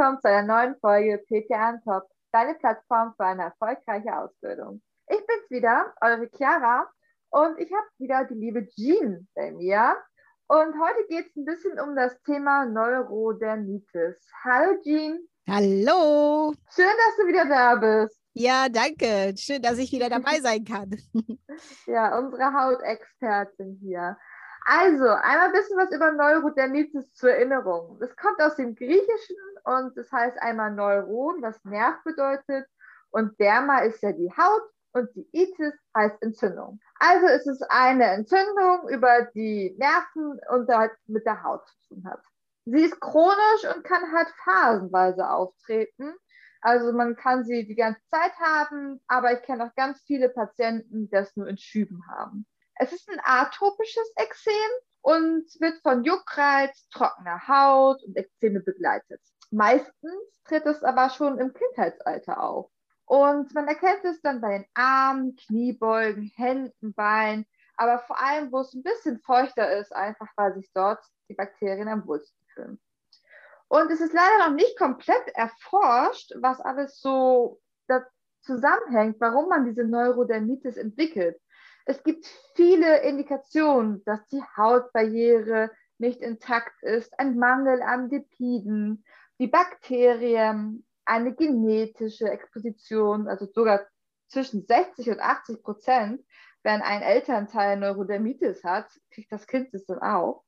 willkommen zu einer neuen Folge PTA on Top, deine Plattform für eine erfolgreiche Ausbildung. Ich bin's wieder, eure Chiara, und ich habe wieder die liebe Jean bei mir. Und heute geht es ein bisschen um das Thema Neurodermitis. Hallo Jean. Hallo. Schön, dass du wieder da bist. Ja, danke. Schön, dass ich wieder dabei sein kann. Ja, unsere Hautexpertin hier. Also, einmal ein bisschen was über Neurodermitis zur Erinnerung. Es kommt aus dem Griechischen und das heißt einmal Neuron, was Nerv bedeutet, und Derma ist ja die Haut und die Itis heißt Entzündung. Also ist es eine Entzündung über die Nerven und halt mit der Haut zu tun hat. Sie ist chronisch und kann halt phasenweise auftreten. Also man kann sie die ganze Zeit haben, aber ich kenne auch ganz viele Patienten, die das nur in Schüben haben. Es ist ein atopisches Ekzem und wird von Juckreiz, trockener Haut und Ekzeme begleitet. Meistens tritt es aber schon im Kindheitsalter auf. Und man erkennt es dann bei den Armen, Kniebeugen, Händen, Beinen, aber vor allem, wo es ein bisschen feuchter ist, einfach weil sich dort die Bakterien am wohlsten fühlen. Und es ist leider noch nicht komplett erforscht, was alles so da zusammenhängt, warum man diese Neurodermitis entwickelt. Es gibt viele Indikationen, dass die Hautbarriere nicht intakt ist, ein Mangel an Lipiden, die Bakterien, eine genetische Exposition, also sogar zwischen 60 und 80%, wenn ein Elternteil Neurodermitis hat, kriegt das Kind es dann auch.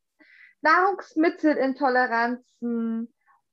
Nahrungsmittelintoleranzen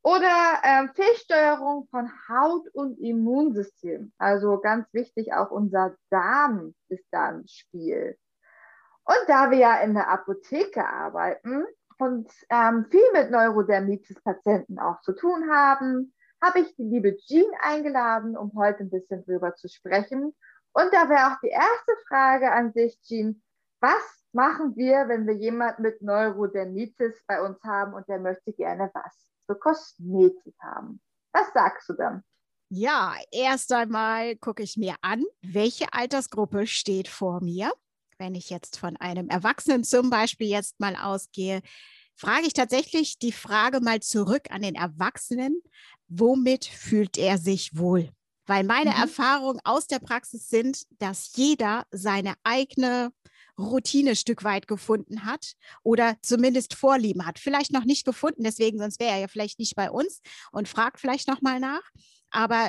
oder Fehlsteuerung von Haut- und Immunsystem. Also ganz wichtig, auch unser Darm ist da im Spiel. Und da wir ja in der Apotheke arbeiten und viel mit Neurodermitis-Patienten auch zu tun haben, habe ich die liebe Jean eingeladen, um heute ein bisschen drüber zu sprechen. Und da wäre auch die erste Frage an dich, Jean: Was machen wir, wenn wir jemanden mit Neurodermitis bei uns haben und der möchte gerne was für Kosmetik haben? Was sagst du dann? Ja, erst einmal gucke ich mir an, welche Altersgruppe steht vor mir. Wenn ich jetzt von einem Erwachsenen zum Beispiel jetzt mal ausgehe, frage ich tatsächlich die Frage mal zurück an den Erwachsenen: Womit fühlt er sich wohl? Weil meine Erfahrungen aus der Praxis sind, dass jeder seine eigene Routine ein Stück weit gefunden hat oder zumindest Vorlieben hat. Vielleicht noch nicht gefunden, deswegen, sonst wäre er ja vielleicht nicht bei uns und fragt vielleicht nochmal nach. Aber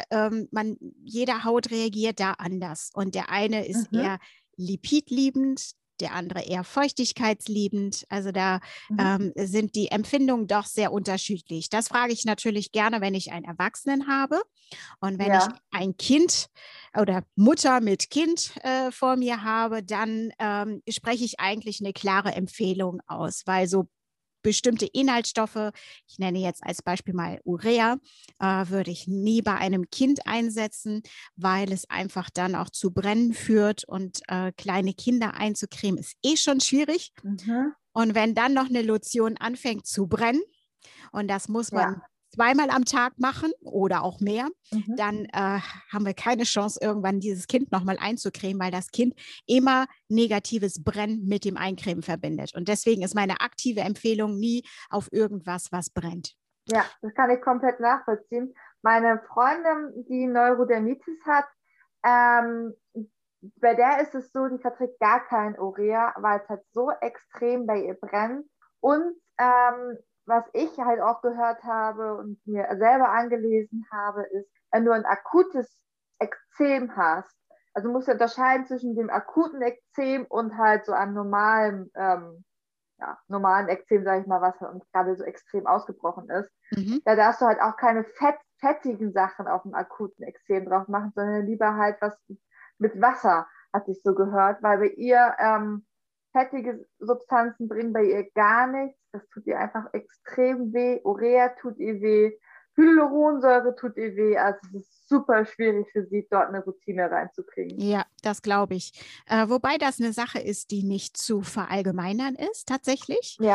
jeder Haut reagiert da anders. Und der eine ist eher lipidliebend, der andere eher feuchtigkeitsliebend. Also da sind die Empfindungen doch sehr unterschiedlich. Das frage ich natürlich gerne, wenn ich einen Erwachsenen habe. Und wenn ich ein Kind oder Mutter mit Kind vor mir habe, dann spreche ich eigentlich eine klare Empfehlung aus, weil so bestimmte Inhaltsstoffe, ich nenne jetzt als Beispiel mal Urea, würde ich nie bei einem Kind einsetzen, weil es einfach dann auch zu Brennen führt, und kleine Kinder einzucremen ist schon schwierig. Und wenn dann noch eine Lotion anfängt zu brennen, und das muss man zweimal am Tag machen oder auch mehr, dann haben wir keine Chance, irgendwann dieses Kind nochmal einzucremen, weil das Kind immer negatives Brennen mit dem Eincremen verbindet. Und deswegen ist meine aktive Empfehlung nie auf irgendwas, was brennt. Ja, das kann ich komplett nachvollziehen. Meine Freundin, die Neurodermitis hat, bei der ist es so, die verträgt gar kein Urea, weil es halt so extrem bei ihr brennt. Und was ich halt auch gehört habe und mir selber angelesen habe, ist, wenn du ein akutes Ekzem hast, also musst du unterscheiden zwischen dem akuten Ekzem und halt so einem normalen Ekzem, sage ich mal, was halt gerade so extrem ausgebrochen ist. Da darfst du halt auch keine fettigen Sachen auf dem akuten Ekzem drauf machen, sondern lieber halt was mit Wasser, hatte ich so gehört, weil bei ihr fettige Substanzen bringen bei ihr gar nichts. Das tut ihr einfach extrem weh. Urea tut ihr weh. Hyaluronsäure tut ihr weh. Also es ist super schwierig für sie, dort eine Routine reinzukriegen. Ja, das glaube ich. Wobei das eine Sache ist, die nicht zu verallgemeinern ist, tatsächlich. Ja.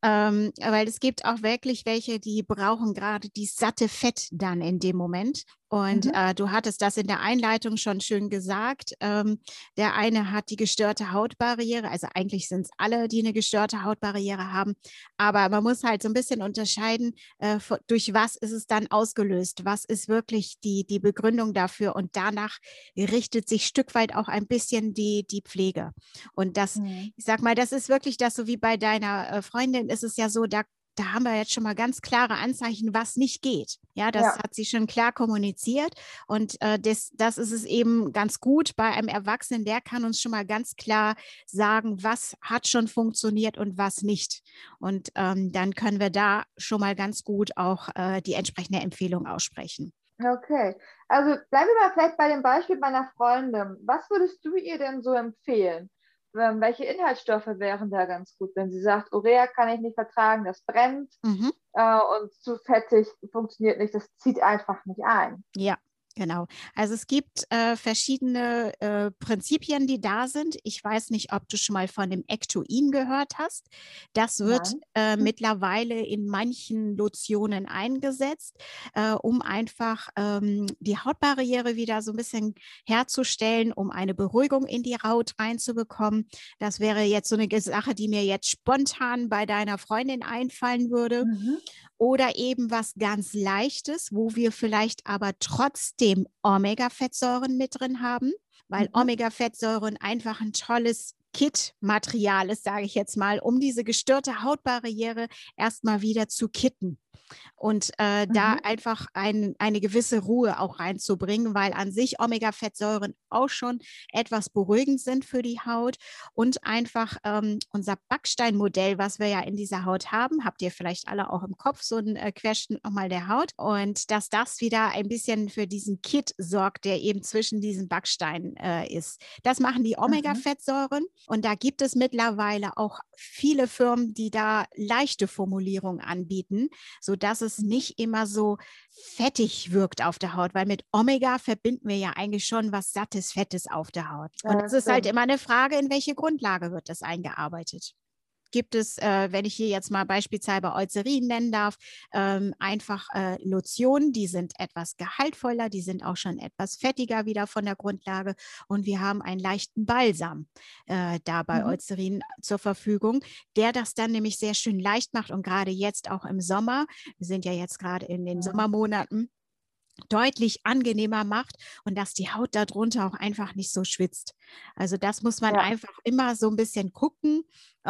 weil es gibt auch wirklich welche, die brauchen gerade die satte Fett dann in dem Moment. Und Mhm. du hattest das in der Einleitung schon schön gesagt. Der eine hat die gestörte Hautbarriere, also eigentlich sind es alle, die eine gestörte Hautbarriere haben, aber man muss halt so ein bisschen unterscheiden, durch was ist es dann ausgelöst, was ist wirklich die Begründung dafür und danach richtet sich Stück weit auch ein bisschen die Pflege. Und das, Mhm. ich sag mal, das ist wirklich das, so wie bei deiner Freundin ist es ja so, da haben wir jetzt schon mal ganz klare Anzeichen, was nicht geht. Ja, das Ja, hat sie schon klar kommuniziert und das ist es eben ganz gut bei einem Erwachsenen, der kann uns schon mal ganz klar sagen, was hat schon funktioniert und was nicht. Und dann können wir da schon mal ganz gut auch die entsprechende Empfehlung aussprechen. okay. Also bleiben wir mal vielleicht bei dem Beispiel meiner Freundin. Was würdest du ihr denn so empfehlen? Welche Inhaltsstoffe wären da ganz gut, wenn sie sagt, Urea kann ich nicht vertragen, das brennt Mhm. und zu fettig funktioniert nicht, das zieht einfach nicht ein. Ja, genau. Also es gibt verschiedene Prinzipien, die da sind. Ich weiß nicht, ob du schon mal von dem Ectoin gehört hast. Das wird Nein. Hm. mittlerweile in manchen Lotionen eingesetzt, um einfach die Hautbarriere wieder so ein bisschen herzustellen, um eine Beruhigung in die Haut reinzubekommen. Das wäre jetzt so eine Sache, die mir jetzt spontan bei deiner Freundin einfallen würde. Mhm. Oder eben was ganz Leichtes, wo wir vielleicht aber trotzdem Omega-Fettsäuren mit drin haben, weil Mhm. Omega-Fettsäuren einfach ein tolles Kit-Material ist, sage ich jetzt mal, um diese gestörte Hautbarriere erstmal wieder zu kitten und da Mhm. einfach eine gewisse Ruhe auch reinzubringen, weil an sich Omega-Fettsäuren auch schon etwas beruhigend sind für die Haut und einfach unser Backsteinmodell, was wir ja in dieser Haut haben, habt ihr vielleicht alle auch im Kopf, so ein Querschnitt nochmal der Haut und dass das wieder ein bisschen für diesen Kit sorgt, der eben zwischen diesen Backsteinen ist. Das machen die Mhm. Omega-Fettsäuren und da gibt es mittlerweile auch viele Firmen, die da leichte Formulierungen anbieten, sodass es Mhm. nicht immer so fettig wirkt auf der Haut, weil mit Omega verbinden wir ja eigentlich schon was Sattes, Fettes auf der Haut. Und Ja, es das ist halt stimmt. immer eine Frage, in welche Grundlage wird das eingearbeitet. Gibt es, wenn ich hier jetzt mal beispielsweise Eucerin nennen darf, einfach Lotionen, die sind etwas gehaltvoller, die sind auch schon etwas fettiger wieder von der Grundlage und wir haben einen leichten Balsam da bei Mhm. Eucerin zur Verfügung, der das dann nämlich sehr schön leicht macht und gerade jetzt auch im Sommer, wir sind ja jetzt gerade in den Mhm. Sommermonaten, deutlich angenehmer macht und dass die Haut darunter auch einfach nicht so schwitzt. Also das muss man Ja. einfach immer so ein bisschen gucken,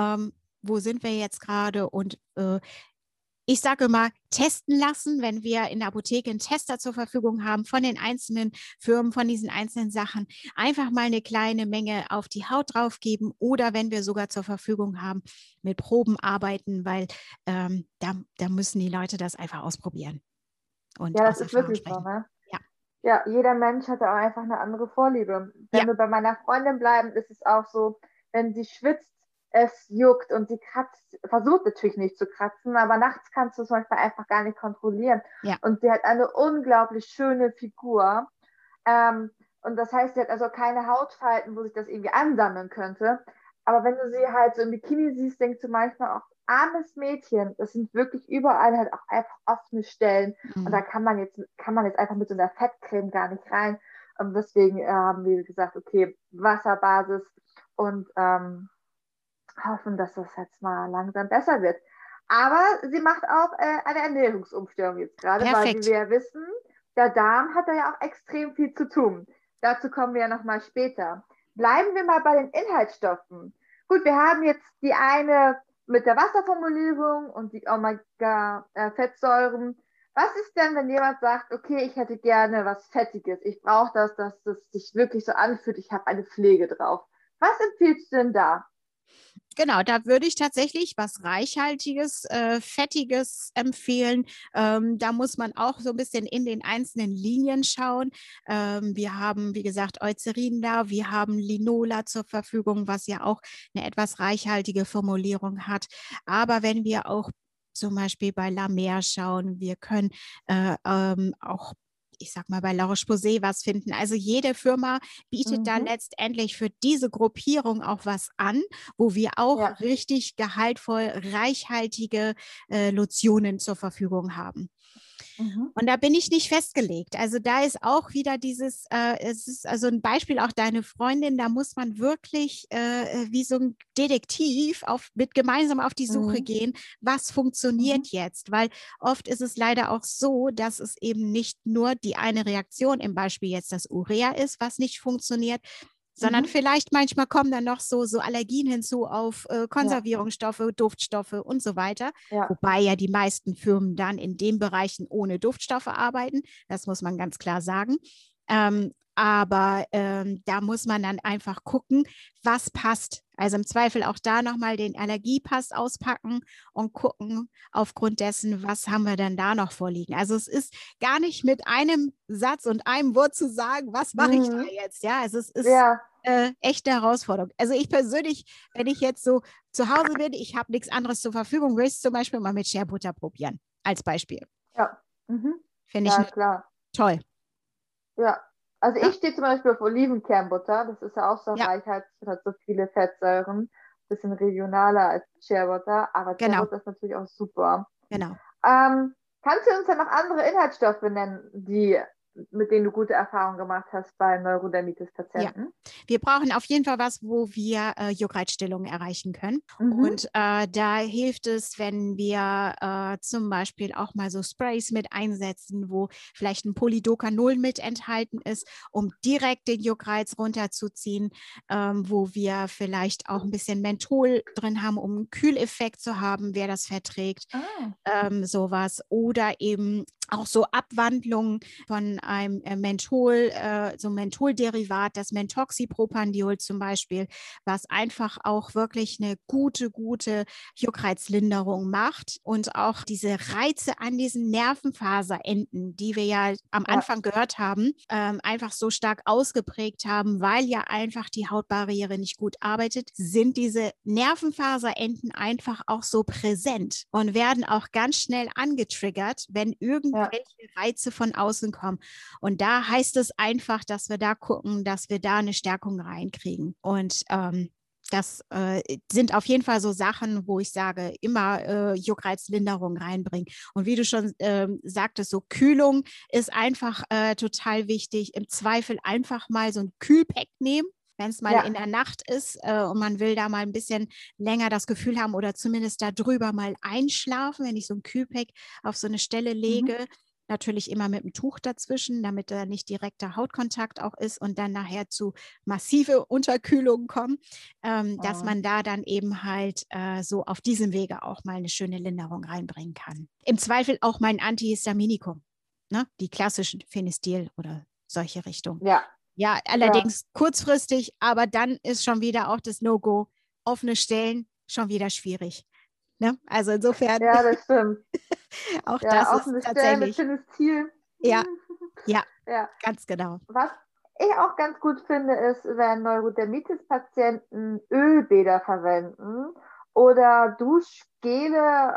wo sind wir jetzt gerade und ich sage immer, testen lassen, wenn wir in der Apotheke einen Tester zur Verfügung haben von den einzelnen Firmen, von diesen einzelnen Sachen, einfach mal eine kleine Menge auf die Haut draufgeben oder wenn wir sogar zur Verfügung haben, mit Proben arbeiten, weil da müssen die Leute das einfach ausprobieren und Ja, das aus ist Erfahrung wirklich so, sprechen. ne? Ja. Ja, jeder Mensch hat da auch einfach eine andere Vorliebe. Ja, Wenn wir bei meiner Freundin bleiben, ist es auch so, wenn sie schwitzt, es juckt und sie kratzt, versucht natürlich nicht zu kratzen, aber nachts kannst du es manchmal einfach gar nicht kontrollieren. ja. Und sie hat eine unglaublich schöne Figur. Ähm, und das heißt, sie hat also keine Hautfalten, wo sich das irgendwie ansammeln könnte. Aber wenn du sie halt so im Bikini siehst, denkst du manchmal auch, armes Mädchen, das sind wirklich überall halt auch einfach offene Stellen. Und da Mhm. kann man jetzt einfach mit so einer Fettcreme gar nicht rein. Und deswegen haben wir gesagt, okay, Wasserbasis und hoffen, dass das jetzt mal langsam besser wird. Aber sie macht auch eine Ernährungsumstellung jetzt gerade, weil wie Perfekt. wir ja wissen, der Darm hat da ja auch extrem viel zu tun. Dazu kommen wir ja nochmal später. Bleiben wir mal bei den Inhaltsstoffen. Gut, wir haben jetzt die eine mit der Wasserformulierung und die Omega-Fettsäuren. Was ist denn, wenn jemand sagt, okay, ich hätte gerne was Fettiges, ich brauche das, dass das sich wirklich so anfühlt, ich habe eine Pflege drauf. Was empfiehlst du denn da? Genau, da würde ich tatsächlich was Reichhaltiges, Fettiges empfehlen. Da muss man auch so ein bisschen in den einzelnen Linien schauen. Wir haben, wie gesagt, Eucerin da, wir haben Linola zur Verfügung, was ja auch eine etwas reichhaltige Formulierung hat. Aber wenn wir auch zum Beispiel bei La Mer schauen, wir können auch ich sag mal, bei La Roche-Posay was finden. Also jede Firma bietet da Mhm. letztendlich für diese Gruppierung auch was an, wo wir auch Ja. richtig gehaltvoll, reichhaltige Lotionen zur Verfügung haben. Mhm. Und da bin ich nicht festgelegt. Also da ist auch wieder dieses, es ist also ein Beispiel auch deine Freundin, da muss man wirklich wie so ein Detektiv mit gemeinsam auf die Suche Mhm. gehen, was Mhm. funktioniert jetzt. Weil oft ist es leider auch so, dass es eben nicht nur die eine Reaktion, im Beispiel jetzt das Urea ist, was nicht funktioniert, sondern Mhm. vielleicht manchmal kommen dann noch so Allergien hinzu auf Ja. Konservierungsstoffe, Duftstoffe und so weiter. Ja. Wobei ja die meisten Firmen dann in den Bereichen ohne Duftstoffe arbeiten. Das muss man ganz klar sagen. Aber da muss man dann einfach gucken, was passt. Also im Zweifel auch da nochmal den Allergiepass auspacken und gucken aufgrund dessen, was haben wir denn da noch vorliegen. Also es ist gar nicht mit einem Satz und einem Wort zu sagen, was mache ich da Mhm. jetzt. Ja, also es ist Ja. echte Herausforderung. Also ich persönlich, wenn ich jetzt so zu Hause bin, ich habe nichts anderes zur Verfügung, will ich es zum Beispiel mal mit Shea Butter probieren, als Beispiel. Ja. Mhm. Finde ich Ja, klar. toll. Ja. Also Ja, ich stehe zum Beispiel auf Olivenkernbutter. Das ist ja auch so ja, reichhaltig, hat so viele Fettsäuren. Bisschen regionaler als Shea Butter, aber Shea genau, Butter ist natürlich auch super. genau. Kannst du uns dann noch andere Inhaltsstoffe nennen, mit denen du gute Erfahrungen gemacht hast bei Ja, Neurodermitis-Patienten? wir brauchen auf jeden Fall was, wo wir Juckreizstillungen erreichen können. Mhm. Und da hilft es, wenn wir zum Beispiel auch mal so Sprays mit einsetzen, wo vielleicht ein Polydocanol mit enthalten ist, um direkt den Juckreiz runterzuziehen, wo wir vielleicht auch ein bisschen Menthol drin haben, um einen Kühleffekt zu haben, wer das verträgt, Ah, sowas. Oder eben auch so Abwandlungen von einem so Mentholderivat, das Mentoxypropandiol zum Beispiel, was einfach auch wirklich eine gute Juckreizlinderung macht und auch diese Reize an diesen Nervenfaserenden, die wir ja am ja, Anfang gehört haben, einfach so stark ausgeprägt haben, weil ja einfach die Hautbarriere nicht gut arbeitet, sind diese Nervenfaserenden einfach auch so präsent und werden auch ganz schnell angetriggert, wenn ja, irgendwelche Reize von außen kommen. Und da heißt es einfach, dass wir da gucken, dass wir da eine Stärkung reinkriegen. Und das sind auf jeden Fall so Sachen, wo ich sage, immer Juckreizlinderung reinbringen. Und wie du schon sagtest, so Kühlung ist einfach total wichtig. Im Zweifel einfach mal so ein Kühlpack nehmen, wenn es mal in ja. der Nacht ist und man will da mal ein bisschen länger das Gefühl haben oder zumindest da drüber mal einschlafen, wenn ich so ein Kühlpack auf so eine Stelle Mhm. lege. Natürlich immer mit einem Tuch dazwischen, damit da nicht direkter Hautkontakt auch ist und dann nachher zu massive Unterkühlungen kommen, dass Oh. man da dann eben halt so auf diesem Wege auch mal eine schöne Linderung reinbringen kann. Im Zweifel auch mein Antihistaminikum, ne? Die klassischen Phenestil oder solche Richtungen. Ja, Ja, klar. allerdings kurzfristig, aber dann ist schon wieder auch das No-Go. Offene Stellen schon wieder schwierig. Ne? Also insofern, Ja, das stimmt. auch das Ja, ist offene Stellen mit tatsächlich, Ziel. ja, ja, Ja. ganz genau. Was ich auch ganz gut finde, ist, wenn Neurodermitis-Patienten Ölbäder verwenden oder Duschgele,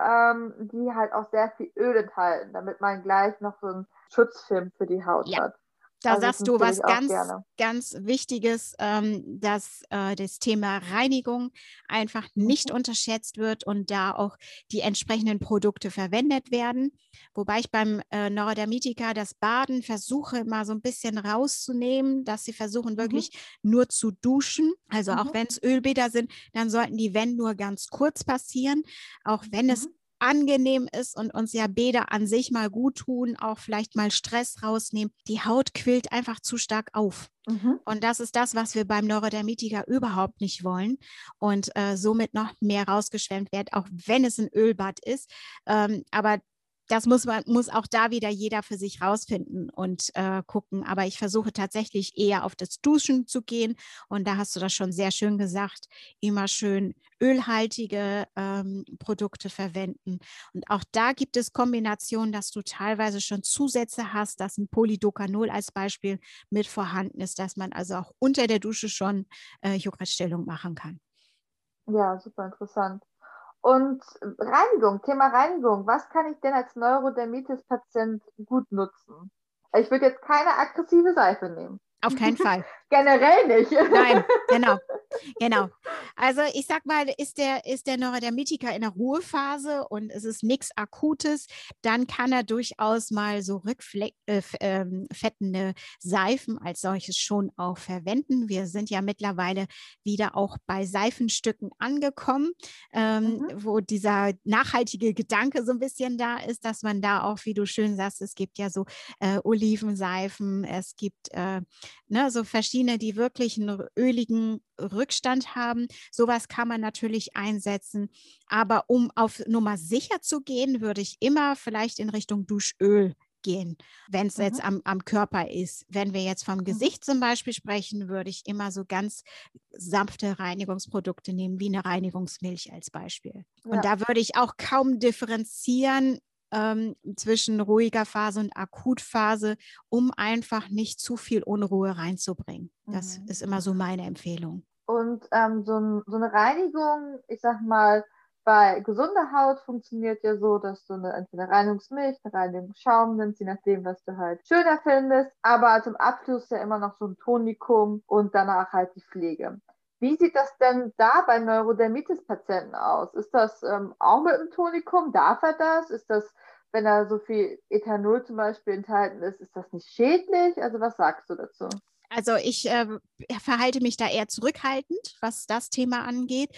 die halt auch sehr viel Öl enthalten, damit man gleich noch so einen Schutzfilm für die Haut Ja, hat. da Also das sagst du empfehle was ich auch ganz, gerne. ganz Wichtiges, dass das Thema Reinigung einfach nicht Mhm. unterschätzt wird und da auch die entsprechenden Produkte verwendet werden. Wobei ich beim Neurodermitiker das Baden versuche immer so ein bisschen rauszunehmen, dass sie versuchen Mhm. wirklich nur zu duschen. Also auch Mhm. wenn es Ölbäder sind, dann sollten die, wenn nur ganz kurz passieren, auch wenn es Mhm. angenehm ist und uns ja Bäder an sich mal gut tun, auch vielleicht mal Stress rausnehmen. Die Haut quillt einfach zu stark auf. Mhm. Und das ist das, was wir beim Neurodermitiker überhaupt nicht wollen und somit noch mehr rausgeschwemmt wird, auch wenn es ein Ölbad ist. Aber das muss auch da wieder jeder für sich rausfinden und gucken. Aber ich versuche tatsächlich eher auf das Duschen zu gehen. Und da hast du das schon sehr schön gesagt. Immer schön ölhaltige Produkte verwenden. Und auch da gibt es Kombinationen, dass du teilweise schon Zusätze hast, dass ein Polydocanol als Beispiel mit vorhanden ist, dass man also auch unter der Dusche schon Juckreizstellung machen kann. Ja, super interessant. Und Reinigung, Thema Reinigung. Was kann ich denn als Neurodermitis-Patient gut nutzen? Ich würde jetzt keine aggressive Seife nehmen. Auf keinen Fall. Generell nicht. Nein, genau. Genau. Also ich sag mal, ist der Neurodermitiker in der Ruhephase und es ist nichts Akutes, dann kann er durchaus mal so rückfettende Seifen als solches schon auch verwenden. Wir sind ja mittlerweile wieder auch bei Seifenstücken angekommen, wo dieser nachhaltige Gedanke so ein bisschen da ist, dass man da auch, wie du schön sagst, es gibt ja so Olivenseifen, es gibt so verschiedene, die wirklich einen öligen Rückstand haben. Sowas kann man natürlich einsetzen. Aber um auf Nummer sicher zu gehen, würde ich immer vielleicht in Richtung Duschöl gehen, wenn es jetzt am Körper ist. Wenn wir jetzt vom Gesicht zum Beispiel sprechen, würde ich immer so ganz sanfte Reinigungsprodukte nehmen, wie eine Reinigungsmilch als Beispiel. Ja. Und da würde ich auch kaum differenzieren zwischen ruhiger Phase und Akutphase, um einfach nicht zu viel Unruhe reinzubringen. Das ist immer so meine Empfehlung. Und so eine Reinigung, ich sag mal, bei gesunder Haut funktioniert ja so, dass du entweder eine Reinigungsmilch, eine Reinigungsschaum nimmst, je nachdem, was du halt schöner findest. Aber zum Abschluss ja immer noch so ein Tonikum und danach halt die Pflege. Wie sieht das denn da bei Neurodermitis-Patienten aus? Ist das auch mit einem Tonikum? Darf er das? Ist das, wenn da so viel Ethanol zum Beispiel enthalten ist das nicht schädlich? Also was sagst du dazu? Also ich verhalte mich da eher zurückhaltend, was das Thema angeht.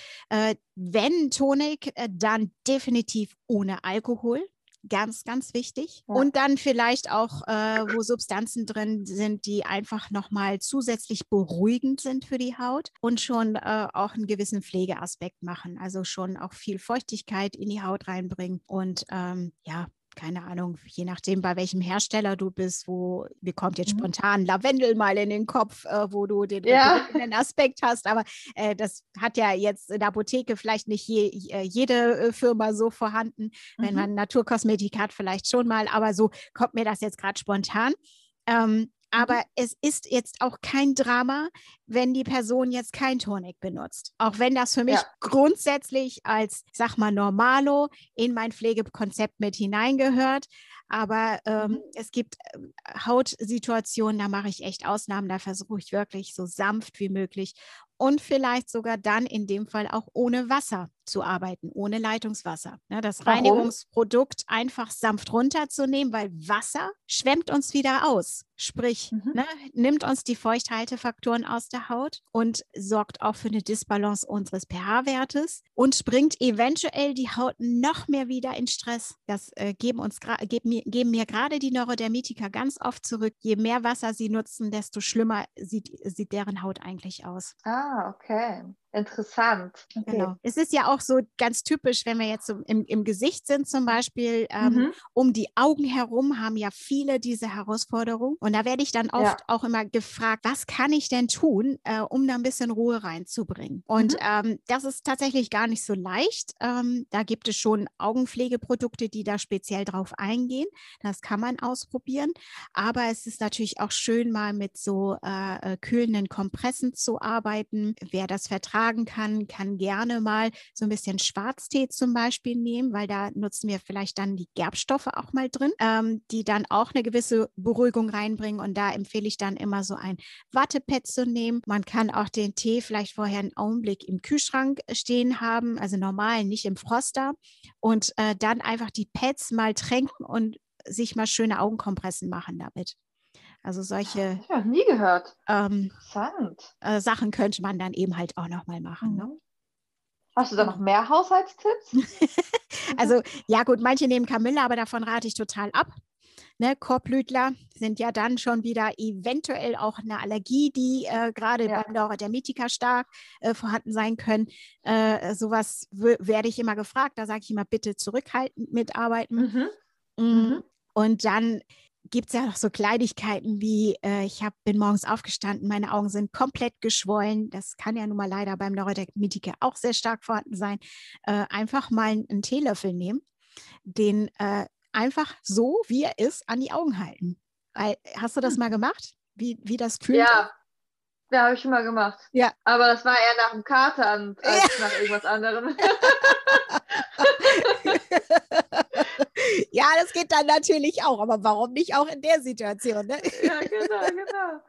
Wenn Tonik, dann definitiv ohne Alkohol. Ganz, ganz wichtig. Ja. Und dann vielleicht auch, wo Substanzen drin sind, die einfach nochmal zusätzlich beruhigend sind für die Haut und schon auch einen gewissen Pflegeaspekt machen. Also schon auch viel Feuchtigkeit in die Haut reinbringen und keine Ahnung, je nachdem, bei welchem Hersteller du bist, mir kommt jetzt spontan Lavendel mal in den Kopf, wo du den beruhigenden Aspekt hast, aber das hat ja jetzt in der Apotheke vielleicht nicht jede Firma so vorhanden. Wenn man Naturkosmetik hat, vielleicht schon mal, aber so kommt mir das jetzt gerade spontan. Aber es ist jetzt auch kein Drama, wenn die Person jetzt kein Tonik benutzt. Auch wenn das für mich grundsätzlich als, sag mal, Normalo in mein Pflegekonzept mit hineingehört. Aber es gibt Hautsituationen, da mache ich echt Ausnahmen, da versuche ich wirklich so sanft wie möglich und vielleicht sogar dann in dem Fall auch ohne Wasser zu arbeiten, ohne Leitungswasser. Ne, das Reinigungsprodukt einfach sanft runterzunehmen, weil Wasser schwemmt uns wieder aus. Sprich, nimmt uns die Feuchthaltefaktoren aus der Haut und sorgt auch für eine Disbalance unseres pH-Wertes und bringt eventuell die Haut noch mehr wieder in Stress. Das geben mir gerade die Neurodermitiker ganz oft zurück. Je mehr Wasser sie nutzen, desto schlimmer sieht deren Haut eigentlich aus. Ah, okay. Interessant. Okay. Genau. Es ist ja auch so ganz typisch, wenn wir jetzt so im Gesicht sind zum Beispiel, um die Augen herum haben ja viele diese Herausforderung. Und da werde ich dann oft auch immer gefragt, was kann ich denn tun, um da ein bisschen Ruhe reinzubringen? Und das ist tatsächlich gar nicht so leicht. Da gibt es schon Augenpflegeprodukte, die da speziell drauf eingehen. Das kann man ausprobieren. Aber es ist natürlich auch schön, mal mit so kühlenden Kompressen zu arbeiten. Wer das vertragen kann gerne mal so ein bisschen Schwarztee zum Beispiel nehmen, weil da nutzen wir vielleicht dann die Gerbstoffe auch mal drin, die dann auch eine gewisse Beruhigung reinbringen. Und da empfehle ich dann immer so ein Wattepad zu nehmen. Man kann auch den Tee vielleicht vorher einen Augenblick im Kühlschrank stehen haben, also normal, nicht im Froster. Und dann einfach die Pads mal tränken und sich mal schöne Augenkompressen machen damit. Also solche. Ich habe noch nie gehört. Interessant. Sachen könnte man dann eben halt auch nochmal machen. Ne? Hast du da noch mehr Haushaltstipps? Also ja gut, manche nehmen Kamille, aber davon rate ich total ab. Ne, Korbblütler sind ja dann schon wieder eventuell auch eine Allergie, die gerade beim Neurodermitiker stark vorhanden sein können. Sowas werde ich immer gefragt. Da sage ich immer, bitte zurückhaltend mitarbeiten. Und dann gibt es ja noch so Kleinigkeiten wie, bin morgens aufgestanden, meine Augen sind komplett geschwollen. Das kann ja nun mal leider beim Neurodermitiker auch sehr stark vorhanden sein. Einfach mal einen Teelöffel nehmen, den einfach so, wie er ist, an die Augen halten. Hast du das mal gemacht? Wie das kühlt? Ja, habe ich schon mal gemacht. Ja. Aber das war eher nach dem Kater als nach irgendwas anderem. Ja, das geht dann natürlich auch, aber warum nicht auch in der Situation, ne? Ja, genau.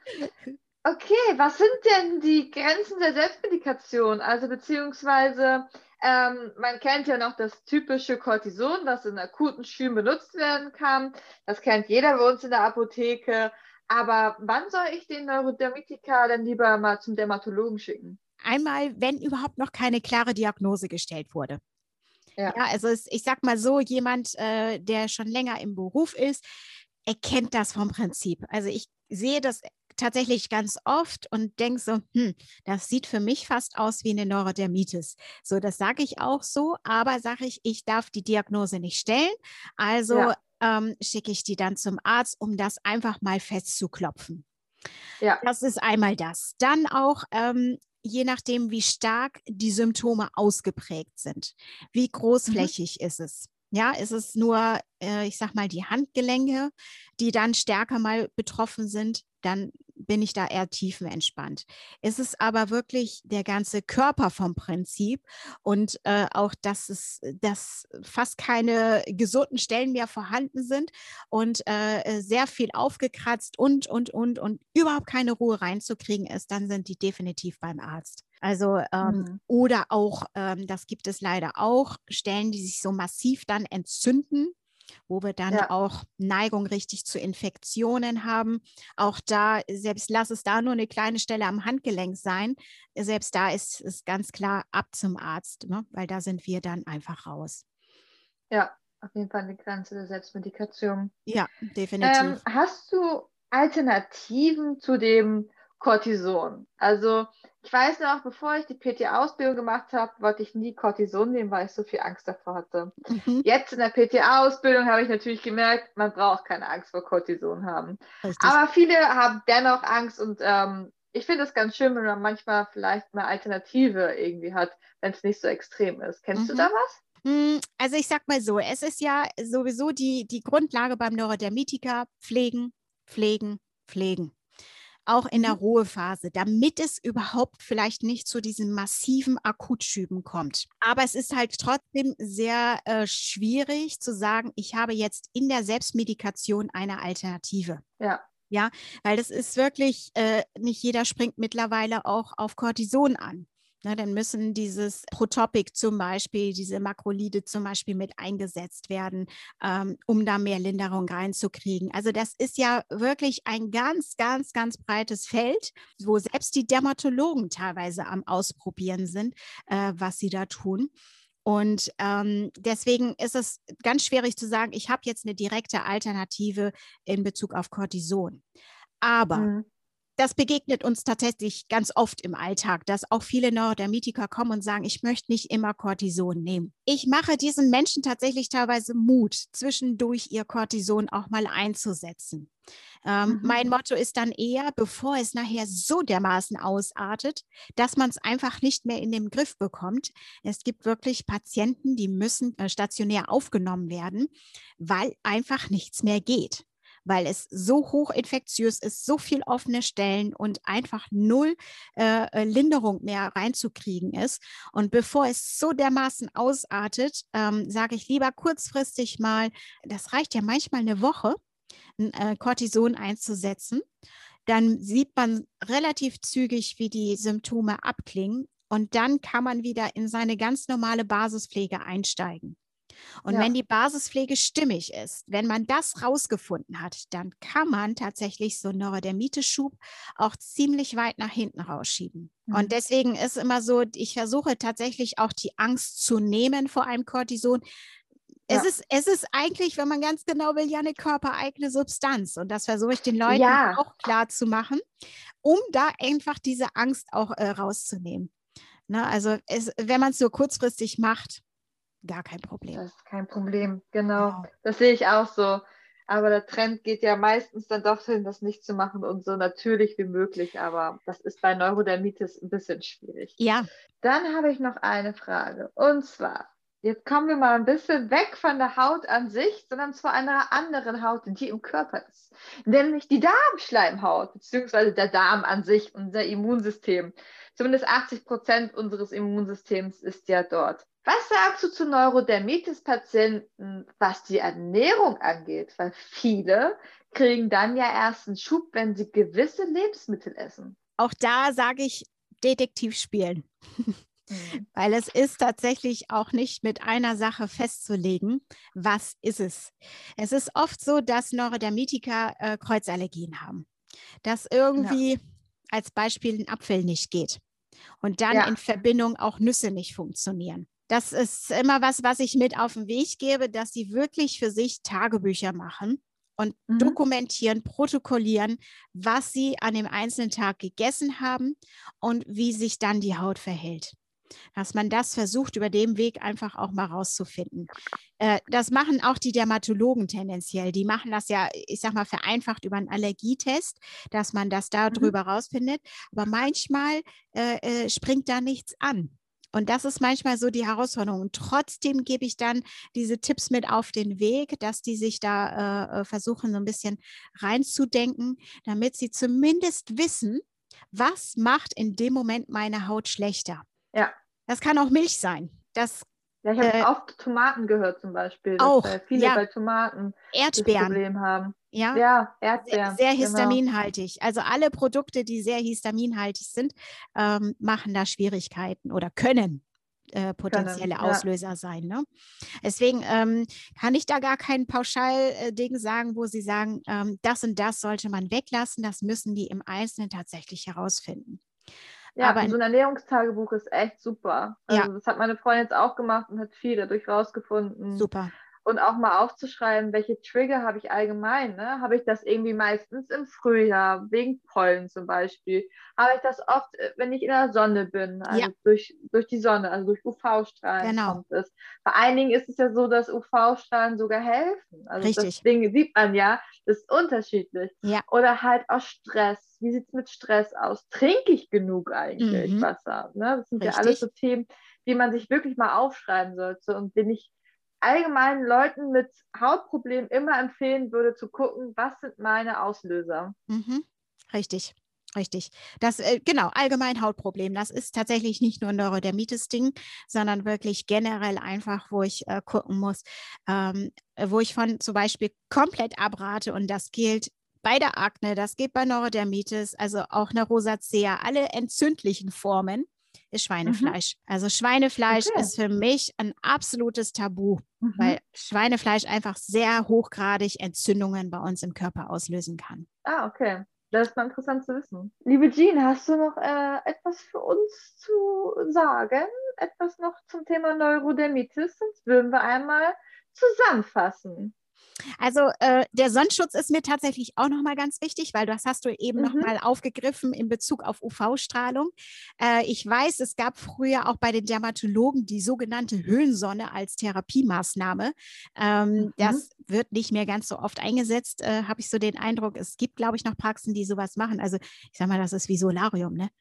Okay, was sind denn die Grenzen der Selbstmedikation? Also beziehungsweise, man kennt ja noch das typische Cortison, was in akuten Schüben benutzt werden kann. Das kennt jeder bei uns in der Apotheke. Aber wann soll ich den Neurodermitiker denn lieber mal zum Dermatologen schicken? Einmal, wenn überhaupt noch keine klare Diagnose gestellt wurde. Ja, Ja, also ich sag mal so, jemand, der schon länger im Beruf ist, erkennt das vom Prinzip. Also ich sehe das tatsächlich ganz oft und denke so, das sieht für mich fast aus wie eine Neurodermitis. So, das sage ich auch so, aber sage ich darf die Diagnose nicht stellen. Also ja, schicke ich die dann zum Arzt, um das einfach mal festzuklopfen. ja. Das ist einmal das. Dann auch, je nachdem, wie stark die Symptome ausgeprägt sind. Wie Mhm. großflächig ist es? Ja, ist es nur, ich sag mal, die Handgelenke, die dann stärker mal betroffen sind, dann bin ich da eher tiefenentspannt. Ist es aber wirklich der ganze Körper vom Prinzip und auch, dass fast keine gesunden Stellen mehr vorhanden sind und sehr viel aufgekratzt und überhaupt keine Ruhe reinzukriegen ist, dann sind die definitiv beim Arzt. Also Mhm. oder auch, das gibt es leider auch, Stellen, die sich so massiv dann entzünden, wo wir dann Ja, auch Neigung richtig zu Infektionen haben. Auch da, selbst lass es da nur eine kleine Stelle am Handgelenk sein, selbst da ist es ganz klar ab zum Arzt, ne? Weil da sind wir dann einfach raus. ja. Auf jeden Fall eine Grenze der Selbstmedikation. Ja, definitiv. Hast du Alternativen zu dem Cortison? Also, ich weiß noch, bevor ich die PT-Ausbildung gemacht habe, wollte ich nie Cortison nehmen, weil ich so viel Angst davor hatte. Mhm, Jetzt in der PT-Ausbildung habe ich natürlich gemerkt, man braucht keine Angst vor Cortison haben. richtig. Aber viele haben dennoch Angst und ich finde es ganz schön, wenn man manchmal vielleicht eine Alternative irgendwie hat, wenn es nicht so extrem ist. Kennst du da Mhm. was? Also ich sag mal so, es ist ja sowieso die Grundlage beim Neurodermitiker, pflegen, pflegen, pflegen. Auch in der Mhm. Ruhephase, damit es überhaupt vielleicht nicht zu diesen massiven Akutschüben kommt. Aber es ist halt trotzdem sehr schwierig zu sagen, ich habe jetzt in der Selbstmedikation eine Alternative. Ja, Ja, weil das ist wirklich, nicht jeder springt mittlerweile auch auf Cortison an. Na, dann müssen dieses Protopic zum Beispiel, diese Makrolide zum Beispiel mit eingesetzt werden, um da mehr Linderung reinzukriegen. Also das ist ja wirklich ein ganz, ganz, ganz breites Feld, wo selbst die Dermatologen teilweise am Ausprobieren sind, was sie da tun. Und deswegen ist es ganz schwierig zu sagen, ich habe jetzt eine direkte Alternative in Bezug auf Cortison. Aber mhm. das begegnet uns tatsächlich ganz oft im Alltag, dass auch viele Neurodermitiker kommen und sagen, ich möchte nicht immer Cortison nehmen. Ich mache diesen Menschen tatsächlich teilweise Mut, zwischendurch ihr Cortison auch mal einzusetzen. Mhm. Mein Motto ist dann eher, bevor es nachher so dermaßen ausartet, dass man es einfach nicht mehr in den Griff bekommt. Es gibt wirklich Patienten, die müssen stationär aufgenommen werden, weil einfach nichts mehr geht, weil es so hochinfektiös ist, so viel offene Stellen und einfach null Linderung mehr reinzukriegen ist. Und bevor es so dermaßen ausartet, sage ich lieber kurzfristig mal, das reicht ja manchmal eine Woche, ein Cortison einzusetzen. Dann sieht man relativ zügig, wie die Symptome abklingen. Und dann kann man wieder in seine ganz normale Basispflege einsteigen. Und wenn Ja. die Basispflege stimmig ist, wenn man das rausgefunden hat, dann kann man tatsächlich so einen Neurodermitis-Schub auch ziemlich weit nach hinten rausschieben. Und Mhm. deswegen ist immer so, ich versuche tatsächlich auch die Angst zu nehmen vor einem Cortison. Ja. Es ist eigentlich, wenn man ganz genau will, ja eine körpereigene Substanz. Und das versuche ich den Leuten Ja, auch klar zu machen, um da einfach diese Angst auch rauszunehmen. Ne? Also wenn man es nur kurzfristig macht, gar kein Problem. das ist kein Problem. Genau. Genau. Das sehe ich auch so. Aber der Trend geht ja meistens dann doch hin, das nicht zu machen und so natürlich wie möglich. Aber das ist bei Neurodermitis ein bisschen schwierig. Ja, Dann habe ich noch eine Frage. Und zwar, jetzt kommen wir mal ein bisschen weg von der Haut an sich, sondern zu einer anderen Haut, die im Körper ist. Nämlich die Darmschleimhaut, beziehungsweise der Darm an sich, unser Immunsystem. Zumindest 80% unseres Immunsystems ist ja dort. Was sagst du zu Neurodermitis-Patienten, was die Ernährung angeht? Weil viele kriegen dann ja erst einen Schub, wenn sie gewisse Lebensmittel essen. Auch da sage ich Detektiv spielen. Weil es ist tatsächlich auch nicht mit einer Sache festzulegen, was ist es. Es ist oft so, dass Neurodermitiker Kreuzallergien haben. Dass irgendwie als Beispiel ein Apfel nicht geht und dann in Verbindung auch Nüsse nicht funktionieren. Das ist immer was ich mit auf den Weg gebe, dass sie wirklich für sich Tagebücher machen und dokumentieren, protokollieren, was sie an dem einzelnen Tag gegessen haben und wie sich dann die Haut verhält. Dass man das versucht, über den Weg einfach auch mal rauszufinden. Das machen auch die Dermatologen tendenziell. Die machen das ja, ich sag mal, vereinfacht über einen Allergietest, dass man das da drüber rausfindet. Aber manchmal springt da nichts an. Und das ist manchmal so die Herausforderung. Und trotzdem gebe ich dann diese Tipps mit auf den Weg, dass die sich da versuchen, so ein bisschen reinzudenken, damit sie zumindest wissen, was macht in dem Moment meine Haut schlechter. Ja. Das kann auch Milch sein. Das, ich habe oft Tomaten gehört zum Beispiel, auch, dass viele bei Tomaten Erdbeeren das Problem haben. Ja, Erdbeeren. Sehr histaminhaltig. Also alle Produkte, die sehr histaminhaltig sind, machen da Schwierigkeiten oder können potenzielle Auslöser sein. Ne? Deswegen kann ich da gar kein Pauschal-Ding sagen, wo Sie sagen, das und das sollte man weglassen. Das müssen die im Einzelnen tatsächlich herausfinden. Ja, Aber so ein Ernährungstagebuch ist echt super. Also das hat meine Freundin jetzt auch gemacht und hat viel dadurch rausgefunden. Super. Und auch mal aufzuschreiben, welche Trigger habe ich allgemein. Ne? Habe ich das irgendwie meistens im Frühjahr, wegen Pollen zum Beispiel. Habe ich das oft, wenn ich in der Sonne bin, also durch die Sonne, also durch UV-Strahlen kommt es. Bei einigen ist es ja so, dass UV-Strahlen sogar helfen. Also Richtig. das Ding sieht man ja, das ist unterschiedlich. Ja. Oder halt auch Stress. Wie sieht es mit Stress aus? Trinke ich genug eigentlich Wasser? Ne? Das sind ja alles so Themen, die man sich wirklich mal aufschreiben sollte und den ich allgemein Leuten mit Hautproblemen immer empfehlen würde, zu gucken, was sind meine Auslöser. Richtig. Richtig. Das, genau, allgemein Hautproblem. Das ist tatsächlich nicht nur ein Neurodermitis-Ding, sondern wirklich generell einfach, wo ich gucken muss, wo ich von zum Beispiel komplett abrate, und das gilt bei der Akne, das geht bei Neurodermitis, also auch eine Rosacea, alle entzündlichen Formen, ist Schweinefleisch. Also Schweinefleisch ist für mich ein absolutes Tabu, weil Schweinefleisch einfach sehr hochgradig Entzündungen bei uns im Körper auslösen kann. Ah, okay. Das ist mal interessant zu wissen. Liebe Jean, hast du noch etwas für uns zu sagen? Etwas noch zum Thema Neurodermitis? Sonst würden wir einmal zusammenfassen. Also der Sonnenschutz ist mir tatsächlich auch nochmal ganz wichtig, weil das hast du eben nochmal aufgegriffen in Bezug auf UV-Strahlung. Ich weiß, es gab früher auch bei den Dermatologen die sogenannte Höhensonne als Therapiemaßnahme. Das wird nicht mehr ganz so oft eingesetzt, habe ich so den Eindruck. Es gibt, glaube ich, noch Praxen, die sowas machen. Also ich sage mal, das ist wie Solarium, ne?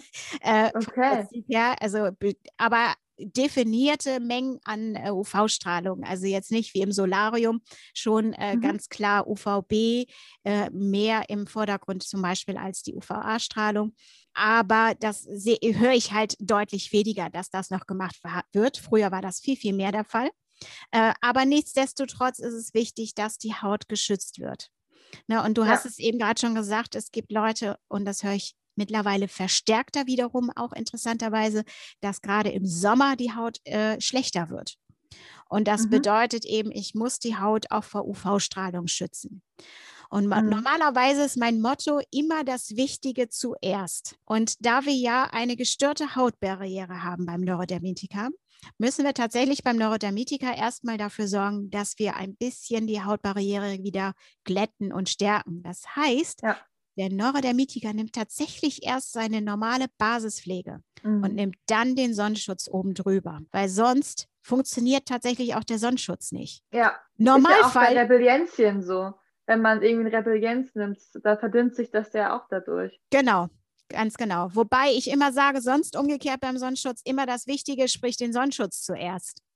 Ja, also, aber definierte Mengen an UV-Strahlung, also jetzt nicht wie im Solarium, schon ganz klar UVB mehr im Vordergrund zum Beispiel als die UVA-Strahlung. Aber das höre ich halt deutlich weniger, dass das noch gemacht wird. Früher war das viel, viel mehr der Fall. Aber nichtsdestotrotz ist es wichtig, dass die Haut geschützt wird. Ne, und du hast es eben gerade schon gesagt, es gibt Leute, und das höre ich mittlerweile verstärkter wiederum auch interessanterweise, dass gerade im Sommer die Haut schlechter wird. Und das bedeutet eben, ich muss die Haut auch vor UV-Strahlung schützen. Und normalerweise ist mein Motto immer das Wichtige zuerst. Und da wir ja eine gestörte Hautbarriere haben beim Neurodermitiker, müssen wir tatsächlich beim Neurodermitiker erstmal dafür sorgen, dass wir ein bisschen die Hautbarriere wieder glätten und stärken. Das heißt, der Neurodermitiker nimmt tatsächlich erst seine normale Basispflege und nimmt dann den Sonnenschutz oben drüber, weil sonst funktioniert tatsächlich auch der Sonnenschutz nicht. Ja, Normalfall. Ist ja auch bei Rebellienzien so. Wenn man irgendwie eine Rebellienz nimmt, da verdünnt sich das ja auch dadurch. Genau. Ganz genau. Wobei ich immer sage, sonst umgekehrt beim Sonnenschutz immer das Wichtige, sprich den Sonnenschutz zuerst.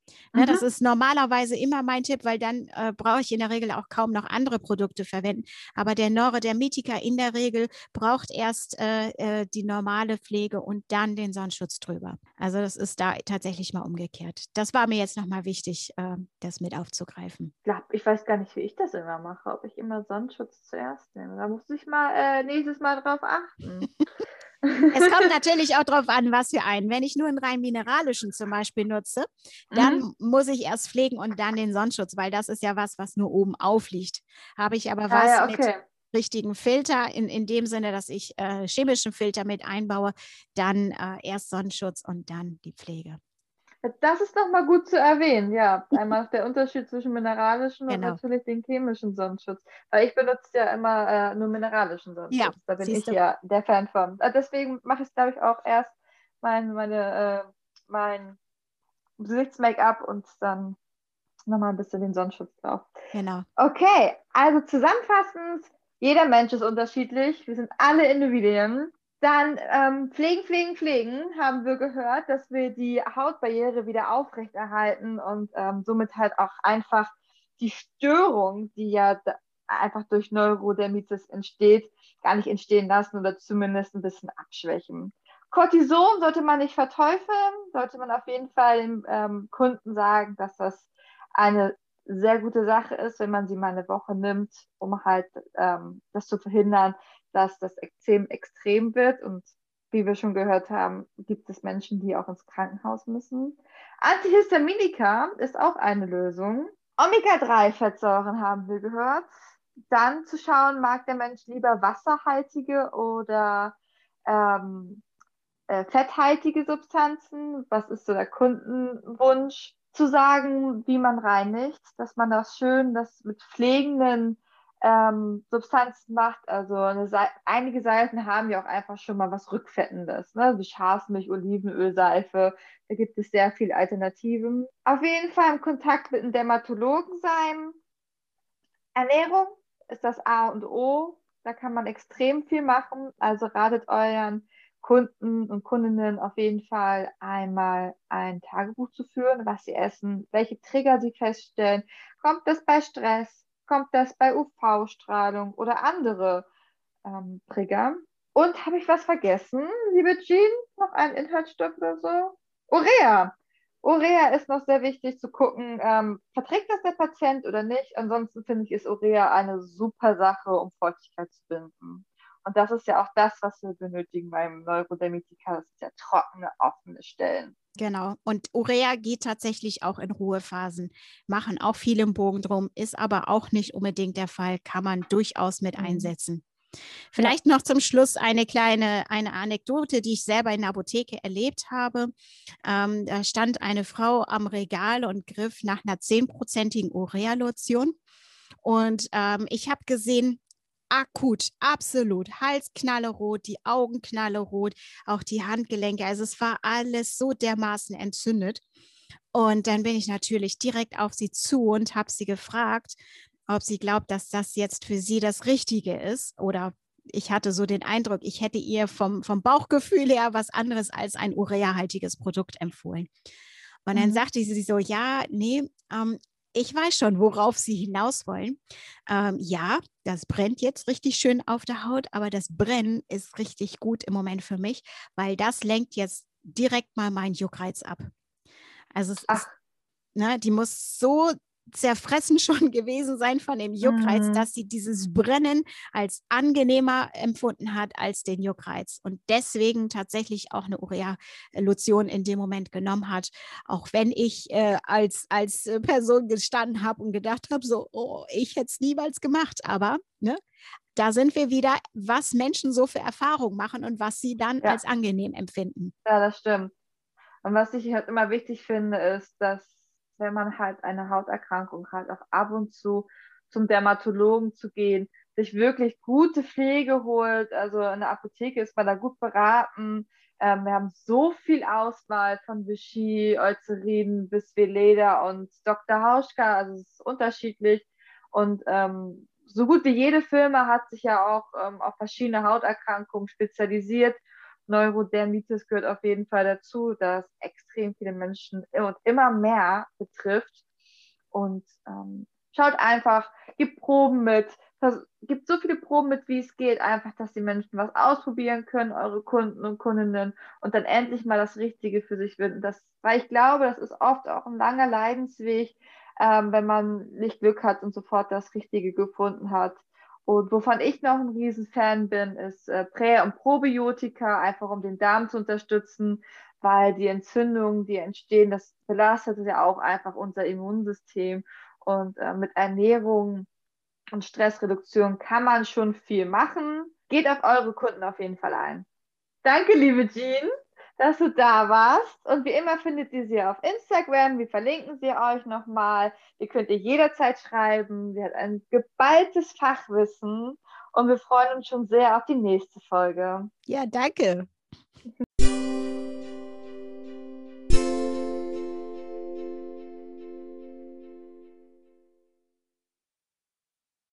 Ne, das ist normalerweise immer mein Tipp, weil dann brauche ich in der Regel auch kaum noch andere Produkte verwenden. Aber der Neurodermitiker in der Regel braucht erst die normale Pflege und dann den Sonnenschutz drüber. Also das ist da tatsächlich mal umgekehrt. Das war mir jetzt nochmal wichtig, das mit aufzugreifen. Ich weiß gar nicht, wie ich das immer mache, ob ich immer Sonnenschutz zuerst nehme. Da muss ich mal nächstes Mal drauf achten. Es kommt natürlich auch darauf an, was für einen. Wenn ich nur einen rein mineralischen zum Beispiel nutze, dann muss ich erst pflegen und dann den Sonnenschutz, weil das ist ja was, was nur oben aufliegt. Habe ich aber Ah was ja, mit okay. richtigen Filter, in dem Sinne, dass ich chemischen Filter mit einbaue, dann erst Sonnenschutz und dann die Pflege. Das ist nochmal gut zu erwähnen, ja. Einmal der Unterschied zwischen mineralischen und Genau. natürlich den chemischen Sonnenschutz. Weil ich benutze ja immer nur mineralischen Ja, Sonnenschutz. Da bin ich siehst du. ja der Fan von. Deswegen mache ich, glaube ich, auch erst mein Gesichts-Make-up und dann nochmal ein bisschen den Sonnenschutz drauf. Genau. Okay, also zusammenfassend, jeder Mensch ist unterschiedlich. Wir sind alle Individuen. Dann pflegen, pflegen, pflegen, haben wir gehört, dass wir die Hautbarriere wieder aufrechterhalten und somit halt auch einfach die Störung, die ja einfach durch Neurodermitis entsteht, gar nicht entstehen lassen oder zumindest ein bisschen abschwächen. Cortison sollte man nicht verteufeln, sollte man auf jeden Fall dem Kunden sagen, dass das eine sehr gute Sache ist, wenn man sie mal eine Woche nimmt, um halt das zu verhindern, dass das Ekzem extrem wird. Und wie wir schon gehört haben, gibt es Menschen, die auch ins Krankenhaus müssen. Antihistaminika ist auch eine Lösung. Omega-3-Fettsäuren haben wir gehört. Dann zu schauen, mag der Mensch lieber wasserhaltige oder ähm, fetthaltige Substanzen? Was ist so der Kundenwunsch? Zu sagen, wie man reinigt, dass man das mit pflegenden Substanzen macht. Also einige Seifen haben ja auch einfach schon mal was Rückfettendes, ne? Wie Schafsmilch, Olivenöl, Seife. Da gibt es sehr viele Alternativen. Auf jeden Fall im Kontakt mit einem Dermatologen sein. Ernährung ist das A und O. Da kann man extrem viel machen. Also ratet euren Kunden und Kundinnen auf jeden Fall einmal ein Tagebuch zu führen, was sie essen, welche Trigger sie feststellen. Kommt das bei Stress? Kommt das bei UV-Strahlung oder andere Trigger? Und habe ich was vergessen, liebe Jean? Noch ein Inhaltsstoff oder so? Urea. Urea ist noch sehr wichtig zu gucken, verträgt das der Patient oder nicht. Ansonsten finde ich, ist Urea eine super Sache, um Feuchtigkeit zu binden. Und das ist ja auch das, was wir benötigen beim Neurodermitiker. Das sind ja trockene, offene Stellen. Genau. Und Urea geht tatsächlich auch in Ruhephasen. Machen auch viele im Bogen drum, ist aber auch nicht unbedingt der Fall, kann man durchaus mit einsetzen. Ja. Vielleicht noch zum Schluss eine Anekdote, die ich selber in der Apotheke erlebt habe. Da stand eine Frau am Regal und griff nach einer 10%igen Urea-Lotion. Und ich habe gesehen, akut, absolut, Hals knallerot, die Augen knallerot, auch die Handgelenke. Also es war alles so dermaßen entzündet. Und dann bin ich natürlich direkt auf sie zu und habe sie gefragt, ob sie glaubt, dass das jetzt für sie das Richtige ist. Oder ich hatte so den Eindruck, ich hätte ihr vom Bauchgefühl her was anderes als ein ureahaltiges Produkt empfohlen. Und dann sagte sie so, ja, nee, ich weiß schon, worauf Sie hinaus wollen. Ja, das brennt jetzt richtig schön auf der Haut, aber das Brennen ist richtig gut im Moment für mich, weil das lenkt jetzt direkt mal meinen Juckreiz ab. Also es ist, ne, die muss so zerfressen schon gewesen sein von dem Juckreiz, dass sie dieses Brennen als angenehmer empfunden hat als den Juckreiz und deswegen tatsächlich auch eine Urea-Lotion in dem Moment genommen hat, auch wenn ich als Person gestanden habe und gedacht habe, so, oh, ich hätte es niemals gemacht, aber ne, da sind wir wieder, was Menschen so für Erfahrungen machen und was sie dann als angenehm empfinden. Ja, das stimmt. Und was ich halt immer wichtig finde, ist, dass wenn man halt eine Hauterkrankung hat, auch ab und zu zum Dermatologen zu gehen, sich wirklich gute Pflege holt. Also in der Apotheke ist man da gut beraten. Wir haben so viel Auswahl von Vichy, Eucerin bis Weleda und Dr. Hauschka. Also es ist unterschiedlich. Und so gut wie jede Firma hat sich ja auch auf verschiedene Hauterkrankungen spezialisiert. Neurodermitis gehört auf jeden Fall dazu, dass extrem viele Menschen und immer mehr betrifft. Und schaut einfach, gibt Proben mit, gibt so viele Proben mit, wie es geht, einfach, dass die Menschen was ausprobieren können, eure Kunden und Kundinnen, und dann endlich mal das Richtige für sich finden. Weil ich glaube, das ist oft auch ein langer Leidensweg, wenn man nicht Glück hat und sofort das Richtige gefunden hat. Und wovon ich noch ein Riesenfan bin, ist Prä- und Probiotika, einfach um den Darm zu unterstützen, weil die Entzündungen, die entstehen, das belastet ja auch einfach unser Immunsystem. Und mit Ernährung und Stressreduktion kann man schon viel machen. Geht auf eure Kunden auf jeden Fall ein. Danke, liebe Jean, dass du da warst. Und wie immer findet ihr sie auf Instagram. Wir verlinken sie euch nochmal. Ihr könnt ihr jederzeit schreiben. Sie hat ein geballtes Fachwissen und wir freuen uns schon sehr auf die nächste Folge. Ja, danke.